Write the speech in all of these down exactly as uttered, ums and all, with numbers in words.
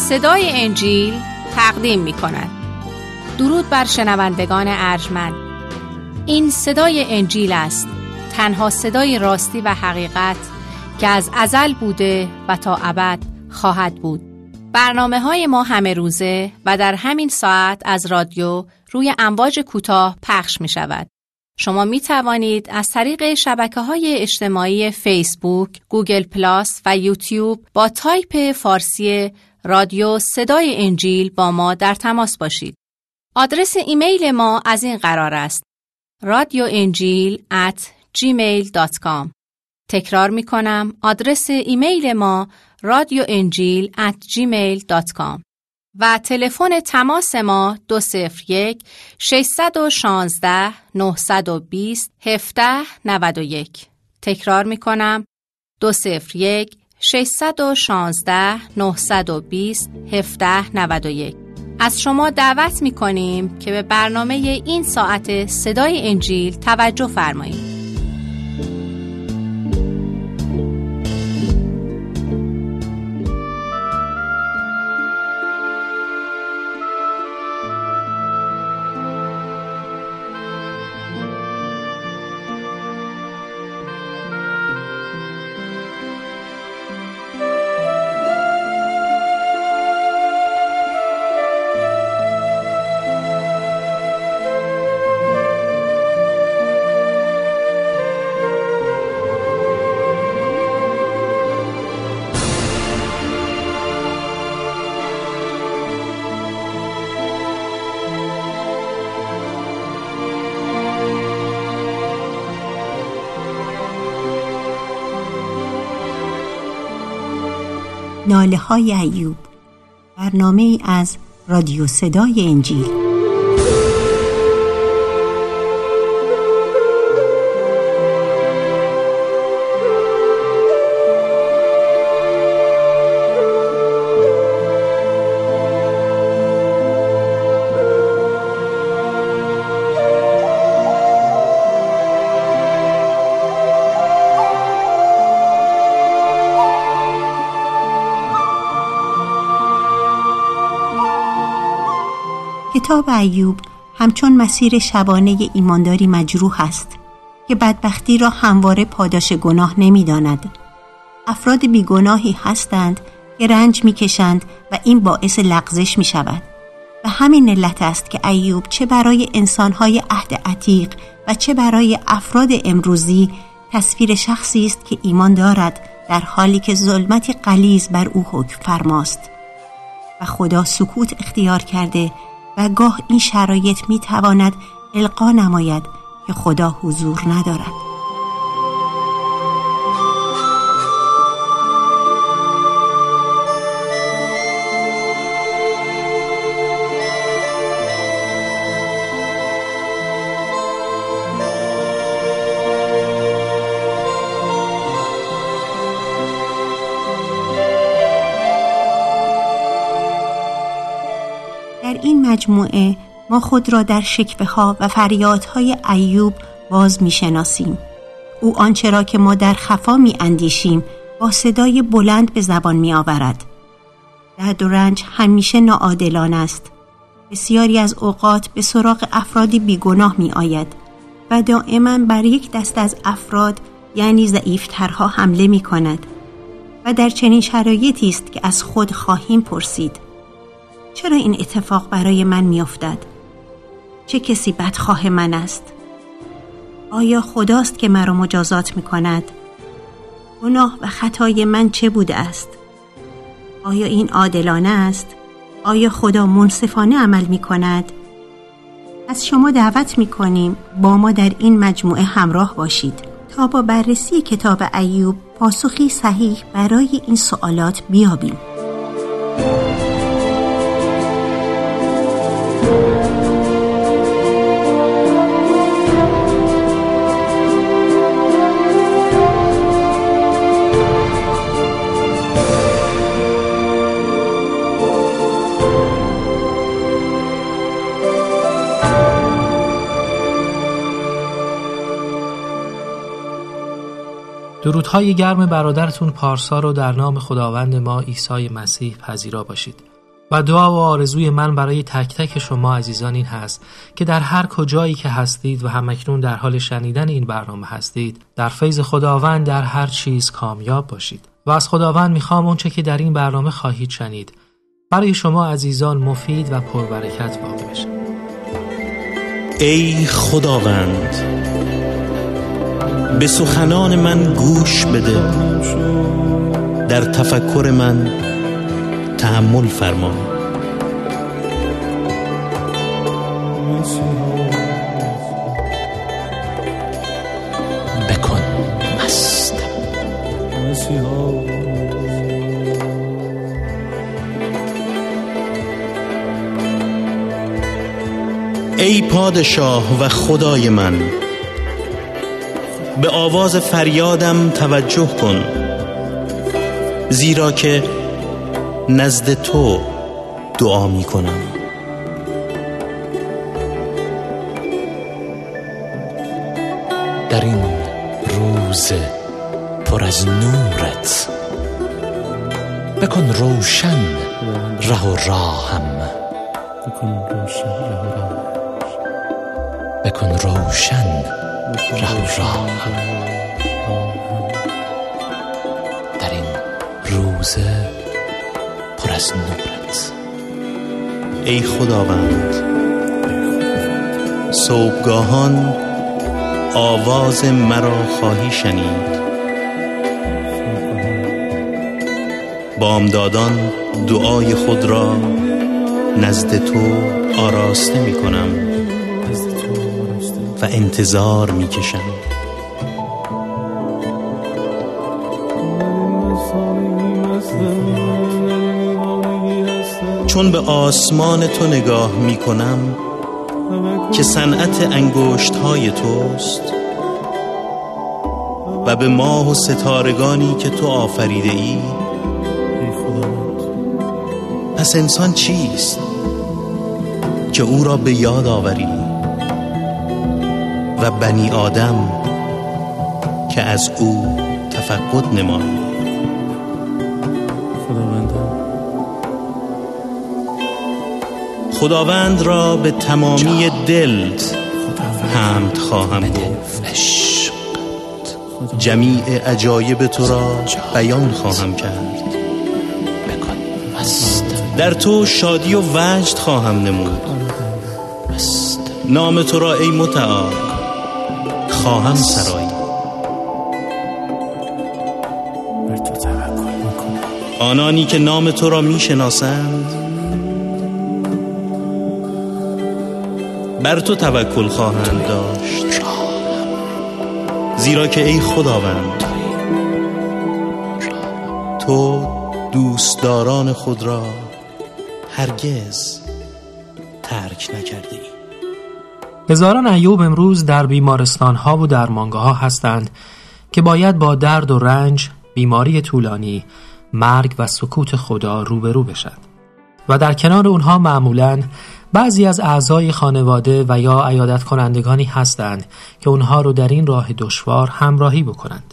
صدای انجیل تقدیم می کند. درود بر شنوندگان ارجمند. این صدای انجیل است، تنها صدای راستی و حقیقت که از ازل بوده و تا ابد خواهد بود. برنامه های ما همه روزه و در همین ساعت از رادیو روی امواج کوتاه پخش می شود. شما می توانید از طریق شبکه‌های اجتماعی فیسبوک، گوگل پلاس و یوتیوب با تایپ فارسی رادیو صدای انجیل با ما در تماس باشید. آدرس ایمیل ما از این قرار است: رادیو انجیل ات جیمیل دات کام. تکرار می کنم، آدرس ایمیل ما رادیو انجیل ات جیمیل دات کام و تلفن تماس ما دو صفر یک ششصد و شانزده نهصد و بیست هفده نود و یک. تکرار می کنم، دو صفر یک ششصد و شانزده نهصد و بیست هفده نود و یک. از شما دعوت می کنیم که به برنامه این ساعت صدای انجیل توجه فرمایید. ناله های ایوب، برنامه ای از رادیو صدای انجیل. کتاب ایوب همچون مسیر شبانه ایمانداری مجروح است که بدبختی را همواره پاداش گناه نمی داند. افراد بیگناهی هستند که رنج می کشند و این باعث لغزش می شود. و همین علت است که ایوب چه برای انسانهای عهد عتیق و چه برای افراد امروزی تصویر شخصی است که ایمان دارد در حالی که ظلمتی غلیظ بر او حکم فرماست و خدا سکوت اختیار کرده و گاه این شرایط می تواند القا نماید که خدا حضور ندارد. در این مجموعه ما خود را در شکوه‌ها و فریادهای ایوب باز می‌شناسیم. او آنچه را که ما در خفا می‌اندیشیم با صدای بلند به زبان می‌آورد. درد و رنج همیشه ناعادلانه است. بسیاری از اوقات به سراغ افرادی بیگناه می‌آید و دائما بر یک دست از افراد یعنی ضعیف‌ترها حمله می‌کند و در چنین شرایطی است که از خود خواهیم پرسید: چرا این اتفاق برای من میافتد؟ چه کسی بدخواه من است؟ آیا خداست که مرا مجازات میکند؟ گناه و خطای من چه بوده است؟ آیا این عادلانه است؟ آیا خدا منصفانه عمل میکند؟ از شما دعوت میکنیم با ما در این مجموعه همراه باشید تا با بررسی کتاب ایوب پاسخی صحیح برای این سوالات بیابیم. درودهای گرم برادرتون پارسا رو در نام خداوند ما عیسی مسیح پذیرا باشید. و دعا و آرزوی من برای تک تک شما عزیزان این هست که در هر کجایی که هستید و همکنون در حال شنیدن این برنامه هستید، در فیض خداوند در هر چیز کامیاب باشید. و از خداوند میخوام اونچه که در این برنامه خواهید شنید برای شما عزیزان مفید و پربرکت واقع بشه. ای خداوند، به سخنان من گوش بده، در تفکر من تأمل فرما. بکن مستم. ای پادشاه و خدای من، به آواز فریادم توجه کن، زیرا که نزد تو دعا می کنم. در این روز پر از نورت بکن روشن ره و راهم. بکن روشن ره و راهم. در این روز پر از نورت. ای خداوند، صبحگاهان آواز مرا خواهی شنید، بامدادان دعای خود را نزد تو آراسته می کنم و انتظار می کشم. چون به آسمان تو نگاه می کنم که صنعت انگشت های توست و به ماه و ستارگانی که تو آفریده ای، پس انسان چیست که او را به یاد آوری و بنی آدم که از او تفقد نمایی. خداوند را به تمامی دل حمد خواهم گفت، جمیع عجایب تو را بیان خواهم کرد. در تو شادی و وجد خواهم نمود، نام تو را ای متعال خواهم سرایی. آنانی که نام تو را می شناسند بر تو توکل خواهند داشت، زیرا که ای خداوند، تو دوستداران خود را هرگز ترک نکردی. هزاران ایوب امروز در بیمارستان ها و درمانگاه ها هستند که باید با درد و رنج، بیماری طولانی، مرگ و سکوت خدا روبرو بشند و در کنار اونها معمولاً بعضی از اعضای خانواده و یا عیادت کنندگانی هستند که اونها رو در این راه دشوار همراهی بکنند.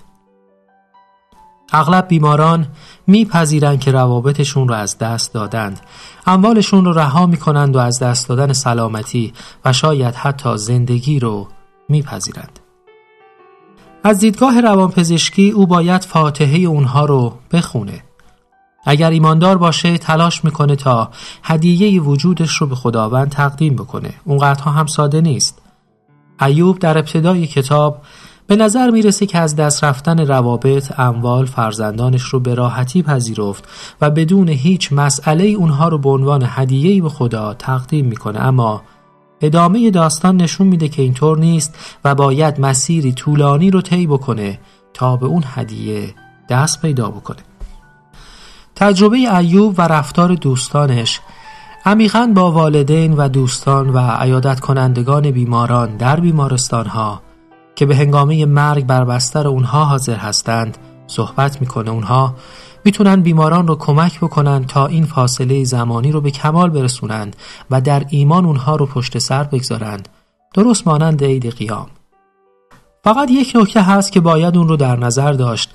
اغلب بیماران میپذیرند که روابطشون رو از دست دادند، اموالشون رو رها میکنند و از دست دادن سلامتی و شاید حتی زندگی رو میپذیرند. از دیدگاه روانپزشکی او باید فاتحه اونها رو بخونه. اگر ایماندار باشه تلاش میکنه تا هدیه وجودش رو به خداوند تقدیم بکنه. اونقدرها هم ساده نیست. ایوب در ابتدای کتاب به نظر میرسه که از دست رفتن روابط، اموال، فرزندانش رو به راحتی پذیرفت و بدون هیچ مسئله اونها رو به عنوان هدیه‌ای به خدا تقدیم میکنه، اما ادامه داستان نشون میده که اینطور نیست و باید مسیری طولانی رو طی بکنه تا به اون هدیه دست پیدا بکنه. تجربه ایوب و رفتار دوستانش عمیقاً با والدین و دوستان و عیادت کنندگان بیماران در بیمارستان‌ها که به هنگامه مرگ بر بستر اونها حاضر هستند صحبت میکنه. اونها میتونن بیماران رو کمک بکنن تا این فاصله زمانی رو به کمال برسونند و در ایمان اونها رو پشت سر بگذارند، درست مانند عید قیام. فقط یک نکته هست که باید اون رو در نظر داشت.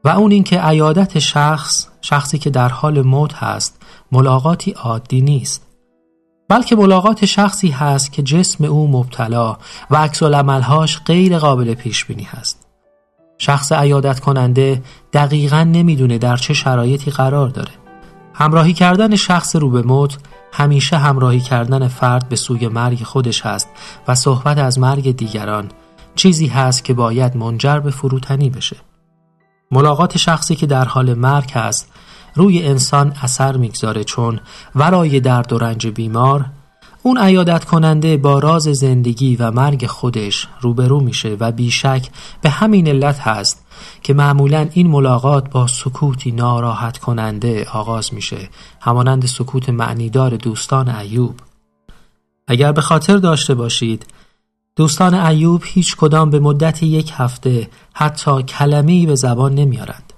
و اون این که عیادت شخص، شخصی که در حال موت هست، ملاقاتی عادی نیست، بلکه ملاقات شخصی هست که جسم او مبتلا و عکس العمل‌هاش غیر قابل پیش بینی هست. شخص عیادت کننده دقیقاً نمیدونه در چه شرایطی قرار داره. همراهی کردن شخص رو به موت همیشه همراهی کردن فرد به سوی مرگ خودش هست و صحبت از مرگ دیگران چیزی هست که باید منجر به فروتنی بشه. ملاقات شخصی که در حال مرگ هست روی انسان اثر میگذاره، چون ورای درد و رنج بیمار اون عیادت کننده با راز زندگی و مرگ خودش روبرو میشه و بیشک به همین علت هست که معمولاً این ملاقات با سکوتی ناراحت کننده آغاز میشه، همانند سکوت معنیدار دوستان ایوب. اگر به خاطر داشته باشید دوستان ایوب هیچ کدام به مدت یک هفته حتی کلمه‌ای به زبان نمیارند.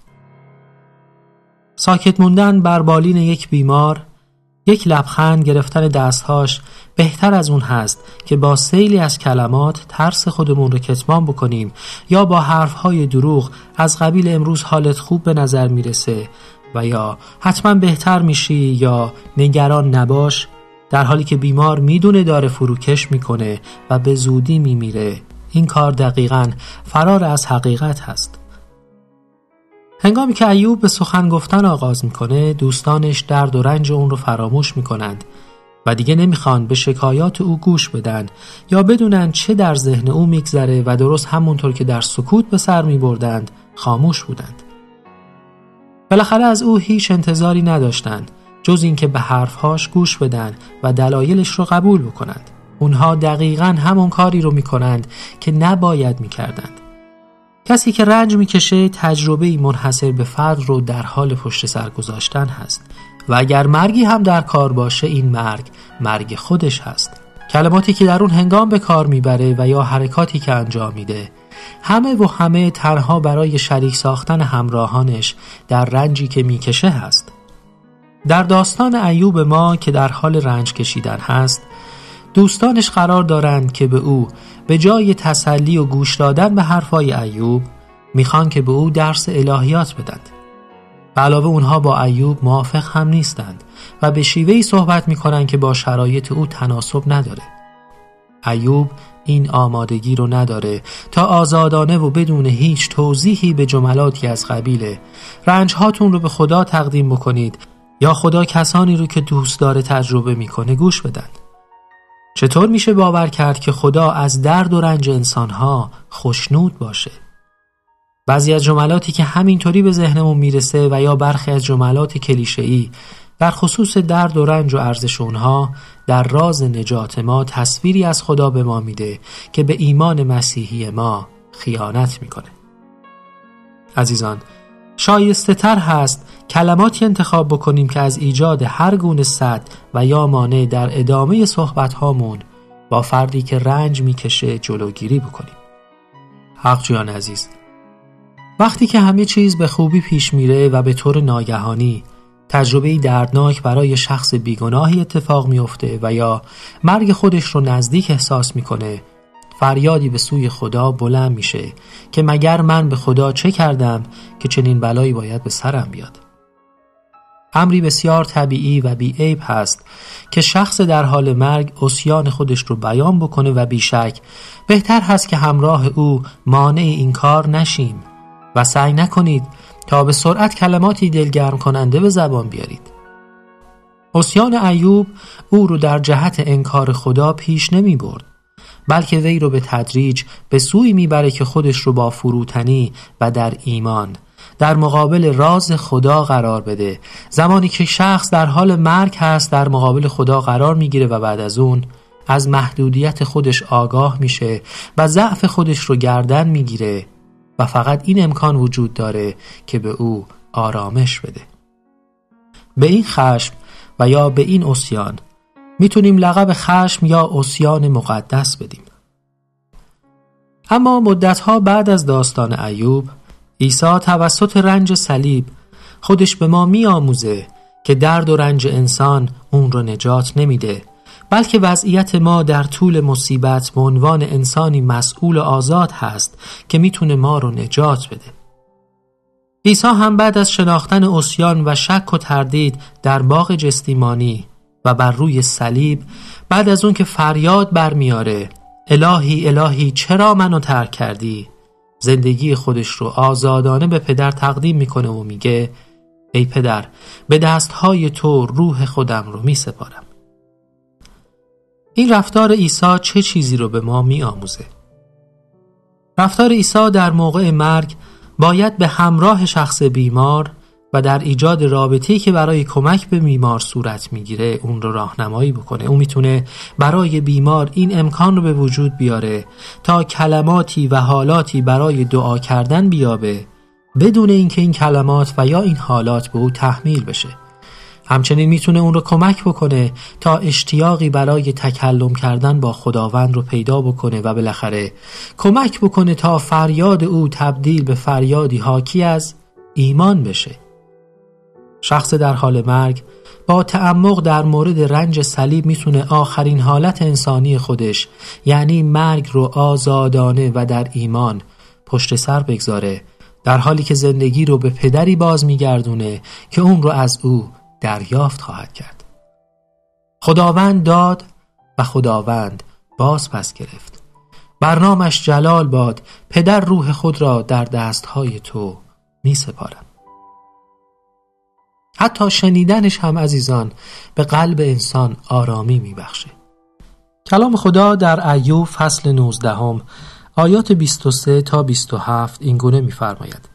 ساکت موندن بر بالین یک بیمار، یک لبخند گرفتن دستهاش بهتر از اون هست که با سیلی از کلمات ترس خودمون رو کتمان بکنیم یا با حرفهای دروغ از قبیل امروز حالت خوب به نظر میرسه و یا حتما بهتر میشی یا نگران نباش، در حالی که بیمار میدونه داره فروکش میکنه و به زودی میمیره. این کار دقیقاً فرار از حقیقت هست. هنگامی که ایوب به سخن گفتن آغاز میکنه، دوستانش درد و رنج اون رو فراموش میکنند و دیگه نمیخوان به شکایات او گوش بدن یا بدونن چه در ذهن او میگذره و درست همونطور که در سکوت به سر میبردند خاموش بودند. بالاخره از او هیچ انتظاری نداشتند جز این که به حرفهاش گوش بدن و دلایلش رو قبول بکنند. اونها دقیقاً همون کاری رو میکنند که نباید میکردند. کسی که رنج میکشه تجربه‌ای منحصر به فرد رو در حال پشت سر گذاشتن هست و اگر مرگی هم در کار باشه این مرگ مرگ خودش هست. کلماتی که در اون هنگام به کار میبره و یا حرکاتی که انجام میده همه و همه تنها برای شریک ساختن همراهانش در رنجی که میکشه هست. در داستان ایوب ما که در حال رنج کشیدن هست، دوستانش قرار دارند که به او به جای تسلی و گوش دادن به حرفای ایوب میخوان که به او درس الهیات بدند. به علاوه اونها با ایوب موافق هم نیستند و به شیوهی صحبت میکنن که با شرایط او تناسب نداره. ایوب این آمادگی رو نداره تا آزادانه و بدون هیچ توضیحی به جملاتی از قبیل رنج هاتون رو به خدا تقدیم بکنید یا خدا کسانی رو که دوست داره تجربه میکنه گوش بدن. چطور میشه باور کرد که خدا از درد و رنج انسانها خوشنود باشه؟ بعضی از جملاتی که همینطوری به ذهنمون میرسه و یا برخی از جملات کلیشه‌ای در خصوص درد و رنج و ارزش اونها در راز نجات ما تصویری از خدا به ما میده که به ایمان مسیحی ما خیانت میکنه. عزیزان، شایسته تر هست کلماتی انتخاب بکنیم که از ایجاد هر گونه سد و یا مانع در ادامه صحبت هامون با فردی که رنج میکشه جلوگیری بکنیم. حق جویان عزیز، وقتی که همه چیز به خوبی پیش میره و به طور ناگهانی تجربه‌ای دردناک برای شخص بیگناهی اتفاق میفته و یا مرگ خودش رو نزدیک احساس میکنه، فریادی به سوی خدا بلند میشه که مگر من به خدا چه کردم که چنین بلایی باید به سرم بیاد؟ امری بسیار طبیعی و بی‌عیب هست که شخص در حال مرگ عصیان خودش رو بیان بکنه و بیشک بهتر هست که همراه او مانع این کار نشیم و سعی نکنید تا به سرعت کلماتی دلگرم کننده به زبان بیارید. عصیان ایوب او رو در جهت انکار خدا پیش نمی برد، بلکه وی رو به تدریج به سوی میبره که خودش رو با فروتنی و در ایمان در مقابل راز خدا قرار بده. زمانی که شخص در حال مرگ هست در مقابل خدا قرار میگیره و بعد از اون از محدودیت خودش آگاه میشه و ضعف خودش رو گردن میگیره و فقط این امکان وجود داره که به او آرامش بده. به این خشم و یا به این عصیان میتونیم لقب خشم یا عصیان مقدس بدیم. اما مدتها بعد از داستان ایوب، عیسی توسط رنج صلیب خودش به ما میآموزه که درد و رنج انسان اون رو نجات نمیده، بلکه وضعیت ما در طول مصیبت به عنوان انسانی مسئول و آزاد هست که میتونه ما رو نجات بده. عیسی هم بعد از شناختن عصیان و شک و تردید در باغ جستیمانی و بر روی صلیب، بعد از اون که فریاد برمیاره الهی الهی چرا منو ترک کردی، زندگی خودش رو آزادانه به پدر تقدیم میکنه و میگه ای پدر، به دستهای تو روح خودم رو میسپارم. این رفتار عیسی چه چیزی رو به ما میآموزه؟ رفتار عیسی در موقع مرگ باید به همراه شخص بیمار و در ایجاد رابطه‌ای که برای کمک به بیمار صورت میگیره اون رو راهنمایی بکنه. اون میتونه برای بیمار این امکان رو به وجود بیاره تا کلماتی و حالاتی برای دعا کردن بیابه بدون اینکه این کلمات و یا این حالات به او تحمیل بشه. همچنین میتونه اون رو کمک بکنه تا اشتیاقی برای تکلم کردن با خداوند رو پیدا بکنه و بالاخره کمک بکنه تا فریاد او تبدیل به فریادی حاکی از ایمان بشه. شخص در حال مرگ با تعمق در مورد رنج صلیب میتونه آخرین حالت انسانی خودش، یعنی مرگ رو آزادانه و در ایمان پشت سر بگذاره، در حالی که زندگی رو به پدری باز میگردونه که اون رو از او دریافت خواهد کرد. خداوند داد و خداوند باز پس گرفت. بر نامش جلال باد. پدر روح خود را در دستهای تو می سپارم. حتی شنیدنش هم عزیزان به قلب انسان آرامی می بخشه. کلام خدا در ایوب فصل نوزدهم آیات بیست و سه تا بیست و هفت این گونه می فرماید: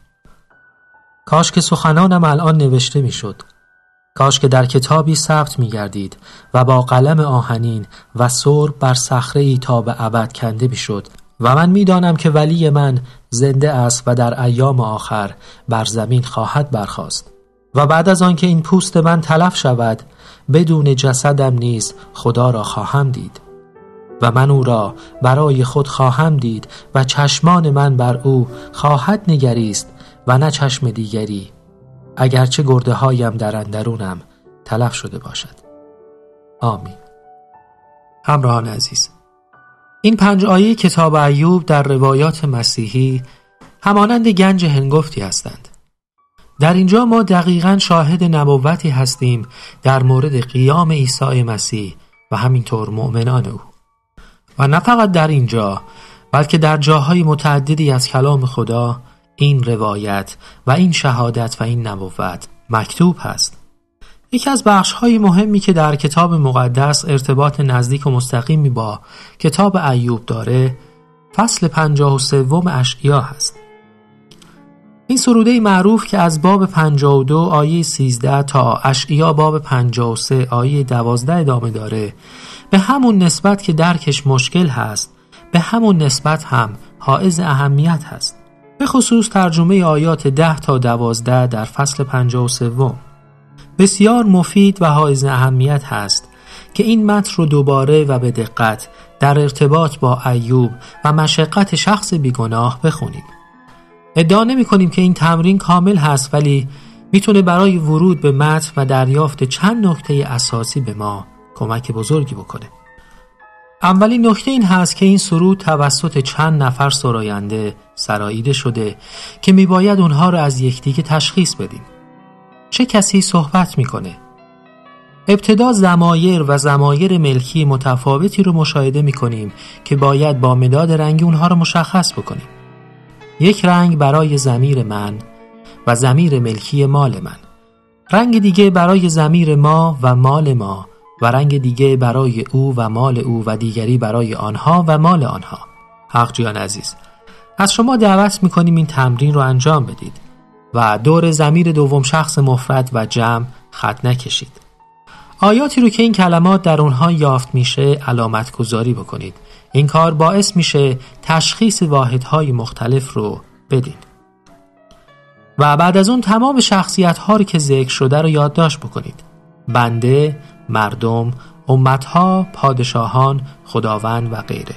کاش که سخنانم الان نوشته می شد، کاش که در کتابی ثبت می گردید و با قلم آهنین و سرب بر صخره‌ای تا به ابد کنده می شد و من می دانم که ولی من زنده است و در ایام آخر بر زمین خواهد برخاست و بعد از آن که این پوست من تلف شود بدون جسدم نیز خدا را خواهم دید و من او را برای خود خواهم دید و چشمان من بر او خواهد نگریست و نه چشم دیگری، اگرچه گرده هایم در اندرونم تلف شده باشد. آمین. همراهان عزیز، این پنج آیه کتاب ایوب در روایات مسیحی همانند گنج هنگفتی هستند. در اینجا ما دقیقاً شاهد نبوتی هستیم در مورد قیام عیسی مسیح و همینطور مؤمنان او. و نه فقط در اینجا، بلکه در جاهای متعددی از کلام خدا این روایت و این شهادت و این نبوت مکتوب هست. یکی از بخش‌های مهمی که در کتاب مقدس ارتباط نزدیک و مستقیمی با کتاب ایوب داره، فصل پنجاه و سوم اشعیا هست. این سروده معروف که از باب پنجاه و دو آیه سیزده تا اشعیا باب پنجاه و سه آیه دوازده ادامه داره، به همون نسبت که درکش مشکل هست، به همون نسبت هم حائز اهمیت هست. به خصوص ترجمه آیات ده تا دوازده در فصل پنجاه و سه بسیار مفید و حائز اهمیت هست که این متن رو دوباره و به دقت در ارتباط با ایوب و مشقت شخص بیگناه بخونیم. ادعا نمی کنیم که این تمرین کامل هست، ولی میتونه برای ورود به متن و دریافت چند نکته اساسی به ما کمک بزرگی بکنه. اولین نکته این هست که این سرود توسط چند نفر سراینده سراییده شده که میباید اونها رو از یکدیگه تشخیص بدیم. چه کسی صحبت میکنه؟ ابتدا ضمایر و ضمایر ملکی متفاوتی رو مشاهده میکنیم که باید با مداد رنگی اونها رو مشخص بکنیم. یک رنگ برای ضمیر من و ضمیر ملکی مال من، رنگ دیگه برای ضمیر ما و مال ما، و رنگ دیگه برای او و مال او و دیگری برای آنها و مال آنها. حق جان عزیز، از شما دعوت میکنیم این تمرین رو انجام بدید و دور ضمیر دوم شخص مفرد و جمع خط نکشید. آیاتی رو که این کلمات در اونها یافت میشه علامت گذاری بکنید. این کار باعث میشه تشخیص واحدهای مختلف رو بدین. و بعد از اون تمام شخصیت ها رو که ذکر شده رو یادداشت بکنید: بنده، مردم، امتها، پادشاهان، خداوند و غیره.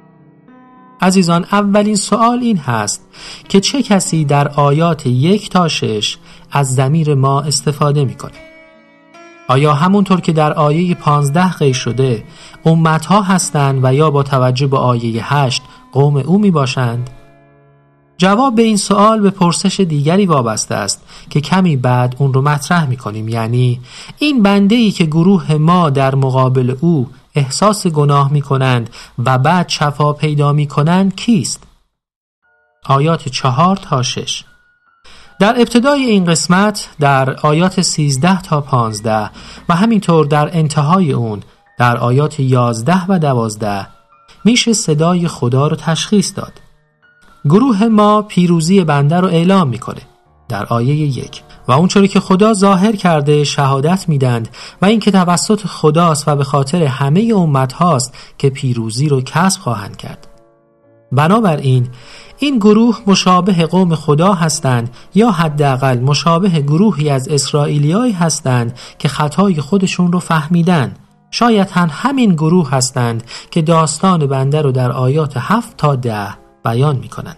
عزیزان، اولین سوال این هست که چه کسی در آیات یک تا شش از ضمیر ما استفاده میکنه؟ آیا همونطور که در آیه پانزده قید شده امتها هستند و یا با توجه به آیه هشت قوم او می باشند؟ جواب به این سوال به پرسش دیگری وابسته است که کمی بعد اون رو مطرح می‌کنیم، یعنی این بنده‌ای که گروه ما در مقابل او احساس گناه می‌کنند و بعد شفا پیدا می‌کنند کیست؟ آیات چهار تا شش. در ابتدای این قسمت در آیات سیزده تا پانزده و همینطور در انتهای اون در آیات یازده و دوازده میشه صدای خدا رو تشخیص داد. گروه ما پیروزی بنده رو اعلام میکنه در آیه یک و اونچوری که خدا ظاهر کرده شهادت میدند و این که توسط خداست و به خاطر همه امت هاست که پیروزی رو کسب خواهند کرد. بنابراین این گروه مشابه قوم خدا هستند یا حداقل مشابه گروهی از اسرائیلیایی هستند که خطای خودشون رو فهمیدن. شاید هم همین گروه هستند که داستان بنده رو در آیات هفت تا ده بیان می کنند.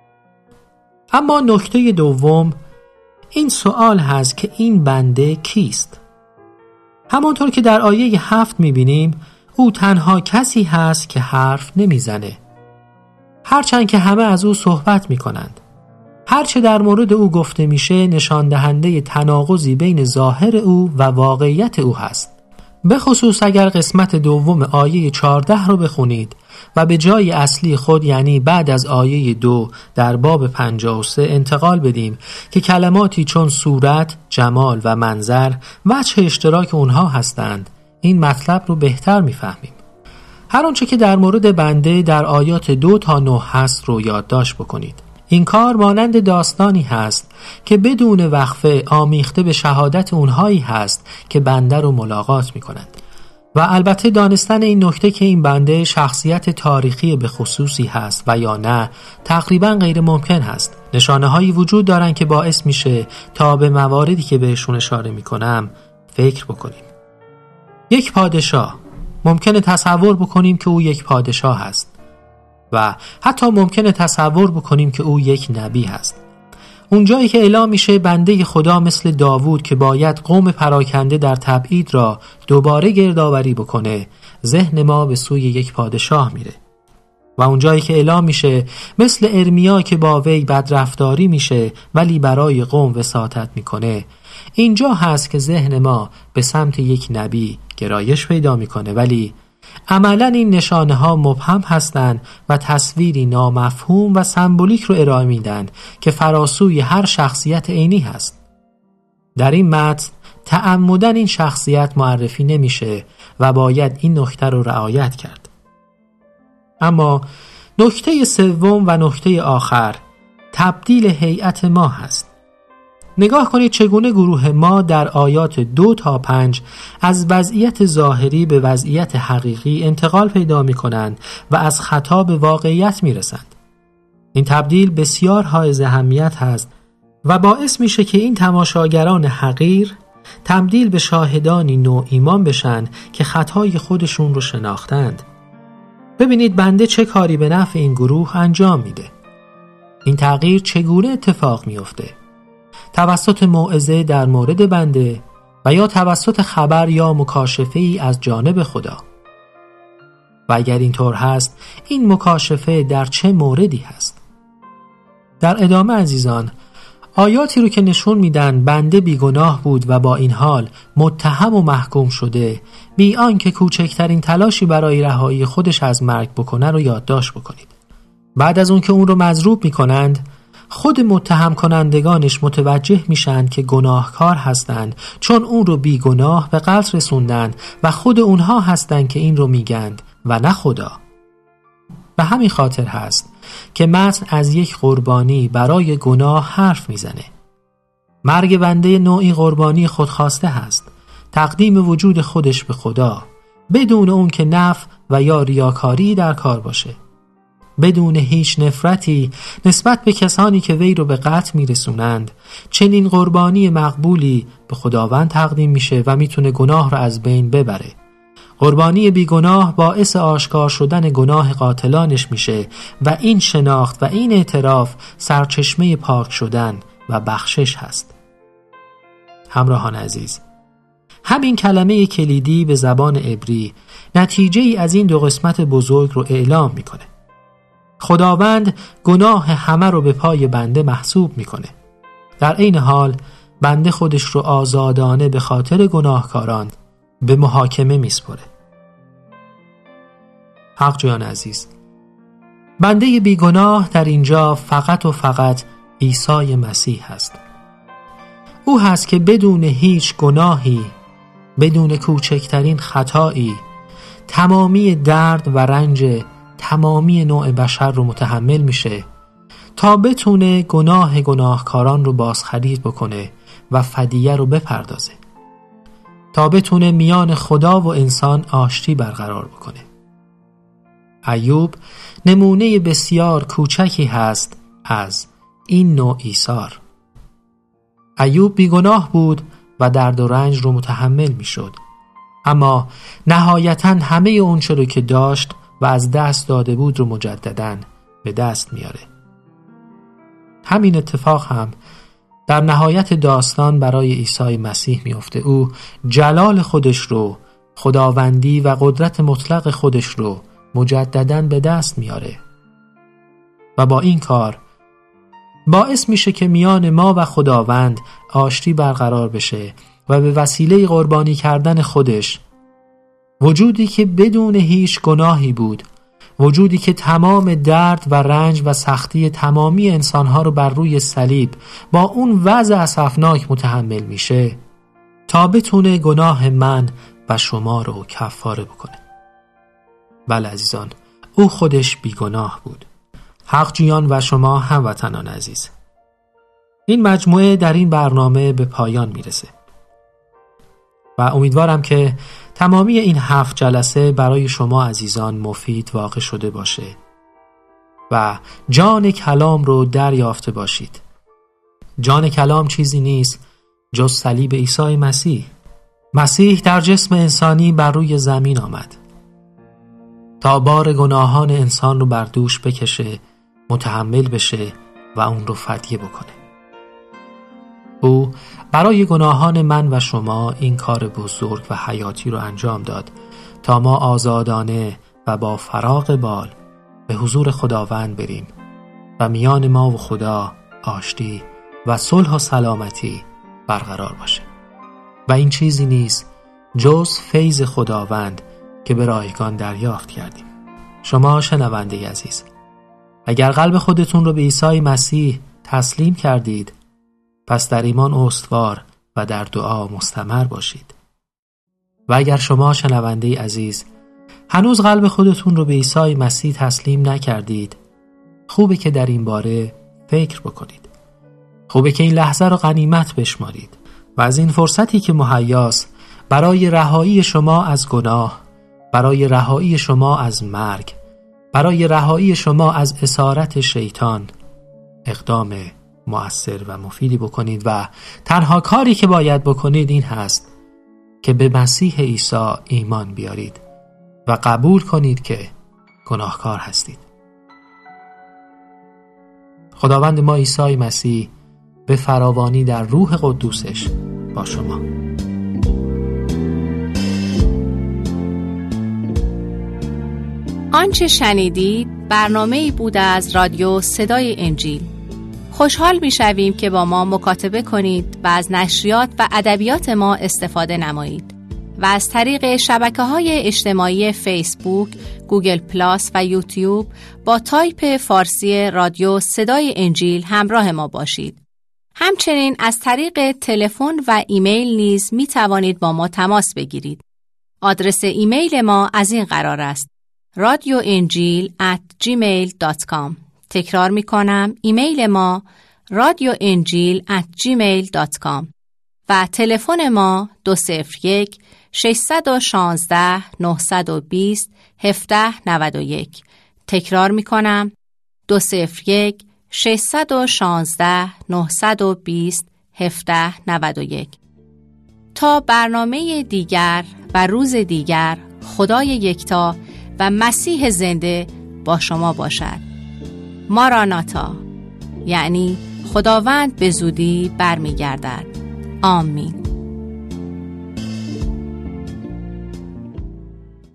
اما نکته دوم این سوال هست که این بنده کیست؟ همانطور که در آیه هفت می بینیم او تنها کسی هست که حرف نمی زنه. هرچند که همه از او صحبت می کنند. هرچه در مورد او گفته میشه نشان دهنده تناقضی بین ظاهر او و واقعیت او هست. به خصوص اگر قسمت دوم آیه چهارده رو بخونید و به جای اصلی خود یعنی بعد از آیه دو در باب پنجاه و سه انتقال بدیم که کلماتی چون صورت، جمال و منظر وجه اشتراک اونها هستند، این مطلب رو بهتر میفهمیم. هر آنچه که در مورد بنده در آیات دو تا نه هست رو یادداشت بکنید. این کار مانند داستانی هست که بدون وقفه آمیخته به شهادت اونهایی هست که بنده رو ملاقات می کنند. و البته دانستن این نکته که این بنده شخصیت تاریخی به خصوصی هست و یا نه تقریبا غیر ممکن هست. نشانه هایی وجود دارن که باعث میشه تا به مواردی که بهشون اشاره می کنم فکر بکنیم. یک پادشاه، ممکنه تصور بکنیم که او یک پادشاه هست و حتی ممکنه تصور بکنیم که او یک نبی هست. اون جایی که اعلام میشه بنده خدا مثل داوود که باید قوم پراکنده در تبعید را دوباره گردآوری بکنه، ذهن ما به سوی یک پادشاه میره. و اون جایی که اعلام میشه مثل ارمیا که با وی بدرفتاری میشه ولی برای قوم وساطت میکنه، اینجا هست که ذهن ما به سمت یک نبی گرایش پیدا میکنه، ولی عملاً این نشانه ها مبهم هستند و تصویری نامفهوم و سمبولیک رو ارائه میدن که فراسوی هر شخصیت عینی هست. در این متن تعمدن این شخصیت معرفی نمیشه و باید این نکته رو رعایت کرد. اما نکته سوم و نکته آخر تبدیل هیئت ما هست. نگاه کنید چگونه گروه ما در آیات دو تا پنج از وضعیت ظاهری به وضعیت حقیقی انتقال پیدا می کنند و از خطا به واقعیت می رسند. این تبدیل بسیار حائز اهمیت هست و باعث میشه که این تماشاگران حقیر تبدیل به شاهدانی نو ایمان بشن که خطای خودشون رو شناختند. ببینید بنده چه کاری به نفع این گروه انجام میده. این تغییر چگونه اتفاق میفته؟ توسط موعظه در مورد بنده و یا توسط خبر یا مکاشفه ای از جانب خدا؟ و اگر اینطور هست این مکاشفه در چه موردی هست؟ در ادامه عزیزان آیاتی رو که نشون میدن بنده بیگناه بود و با این حال متهم و محکوم شده بی آنکه کوچکترین تلاشی برای رهایی خودش از مرگ بکنه رو یادداشت بکنید. بعد از اون که اون رو مضروب میکنند خود متهم کنندگانش متوجه میشن که گناهکار هستند چون اون رو بیگناه به قتل رسوندن و خود اونها هستند که این رو میگند و نه خدا. به همین خاطر هست که متن از یک قربانی برای گناه حرف میزنه. مرگ بنده نوعی قربانی خودخواسته هست، تقدیم وجود خودش به خدا بدون اون که نفع و یا ریاکاری در کار باشه، بدون هیچ نفرتی نسبت به کسانی که وی رو به قتل میرسونند. چنین قربانی مقبولی به خداوند تقدیم میشه و میتونه گناه رو از بین ببره. قربانی بیگناه باعث آشکار شدن گناه قاتلانش میشه و این شناخت و این اعتراف سرچشمه پاک شدن و بخشش هست. همراهان عزیز، همین کلمه کلیدی به زبان عبری نتیجه ای از این دو قسمت بزرگ رو اعلام میکنه. خداوند گناه همه رو به پای بنده محسوب میکنه. در عین حال بنده خودش رو آزادانه به خاطر گناهکاران به محاکمه میسپره. حق جویان عزیز، بنده بیگناه در اینجا فقط و فقط عیسی مسیح هست. او هست که بدون هیچ گناهی، بدون کوچکترین خطایی، تمامی درد و رنج تمامی نوع بشر رو متحمل میشه تا بتونه گناه گناهکاران رو بازخرید بکنه و فدیه رو بپردازه، تا بتونه میان خدا و انسان آشتی برقرار بکنه. ایوب نمونه بسیار کوچکی هست از این نوع ایثار. ایوب بیگناه بود و درد و رنج رو متحمل می شد، اما نهایتاً همه اون چه رو که داشت و از دست داده بود رو مجدداً به دست میاره. همین اتفاق هم در نهایت داستان برای عیسی مسیح میفته. او جلال خودش رو، خداوندی و قدرت مطلق خودش رو مجدداً به دست میاره و با این کار باعث میشه که میان ما و خداوند آشتی برقرار بشه و به وسیله قربانی کردن خودش، وجودی که بدون هیچ گناهی بود، وجودی که تمام درد و رنج و سختی تمامی انسانها رو بر روی صلیب با اون وضع اسفناک متحمل میشه، تا بتونه گناه من و شما رو کفاره بکنه. بله عزیزان، او خودش بیگناه بود. حق جویان و شما هموطنان عزیز، این مجموعه در این برنامه به پایان میرسه و امیدوارم که تمامی این هفت جلسه برای شما عزیزان مفید واقع شده باشه و جان کلام رو دریافته باشید. جان کلام چیزی نیست جز صلیب عیسی مسیح. مسیح در جسم انسانی بر روی زمین آمد تا بار گناهان انسان رو بر دوش بکشه، متحمل بشه و اون رو فدیه بکنه. او برای گناهان من و شما این کار بزرگ و حیاتی رو انجام داد تا ما آزادانه و با فراغ بال به حضور خداوند بریم و میان ما و خدا آشتی و صلح و سلامتی برقرار باشه. و این چیزی نیست جز فیض خداوند که به رایگان دریافت کردیم. شما شنونده عزیز، اگر قلب خودتون رو به عیسی مسیح تسلیم کردید، پس در ایمان استوار و در دعا مستمر باشید. و اگر شما شنونده عزیز هنوز قلب خودتون رو به عیسی مسیح تسلیم نکردید، خوبه که در این باره فکر بکنید. خوبه که این لحظه رو غنیمت بشمارید و از این فرصتی که مهیاست برای رهایی شما از گناه، برای رهایی شما از مرگ، برای رهایی شما از اسارت شیطان اقدام مؤثر و مفیدی بکنید و تنها کاری که باید بکنید این هست که به مسیح عیسی ایمان بیارید و قبول کنید که گناهکار هستید. خداوند ما عیسی مسیح به فراوانی در روح قدوسش با شما. آنچه شنیدید برنامه‌ای بود از رادیو صدای انجیل. خوشحال می‌شویم که با ما مکاتبه کنید و از نشریات و ادبیات ما استفاده نمایید و از طریق شبکه‌های اجتماعی فیسبوک، گوگل پلاس و یوتیوب با تایپ فارسی رادیو صدای انجیل همراه ما باشید. همچنین از طریق تلفن و ایمیل نیز می توانید با ما تماس بگیرید. آدرس ایمیل ما از این قرار است: رادیو انجیل ات جیمیل دات کام. تکرار می کنم، ایمیل ما رادیو انجیل ات جیمیل دات کام و تلفن ما دو صفر یک ششصد و شانزده نهصد و بیست هفده نود و یک. تکرار می کنم، دو صفر یک ششصد و شانزده نهصد و بیست هفده نود و یک. تا برنامه دیگر و روز دیگر، خدای یکتا و مسیح زنده با شما باشد. ماراناتا، یعنی خداوند به زودی برمیگردد. آمین.